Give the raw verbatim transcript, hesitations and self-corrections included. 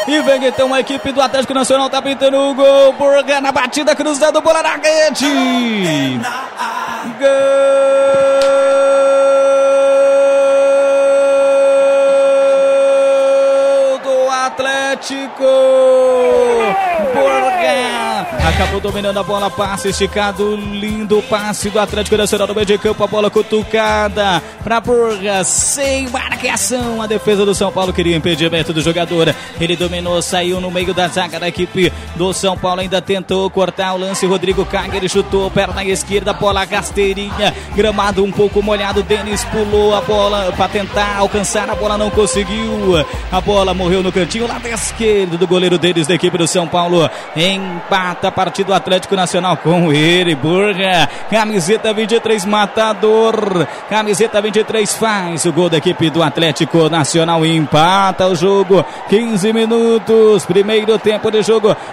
E vem então a equipe do Atlético Nacional, tá pintando o gol. Burga na batida, cruzado, bola na rede. Gol do Atlético. Burga acabou dominando a bola, passe esticado, lindo passe do Atlético Nacional no meio de campo, a bola cutucada para Burga, sem marcação, a defesa do São Paulo queria impedimento do jogador, ele dominou, saiu no meio da zaga da equipe do São Paulo, ainda tentou cortar o lance, Rodrigo Caga, ele chutou, perna esquerda, bola rasteirinha, gramado um pouco molhado, Denis pulou a bola para tentar alcançar, a bola não conseguiu, a bola morreu no cantinho, lado esquerdo do goleiro Denis da equipe do São Paulo, empata a partida do Atlético Nacional com ele, Burga, camiseta vinte e três, matador, camiseta vinte e três, faz o gol da equipe do Atlético Nacional, empata o jogo, quinze minutos, primeiro tempo de jogo.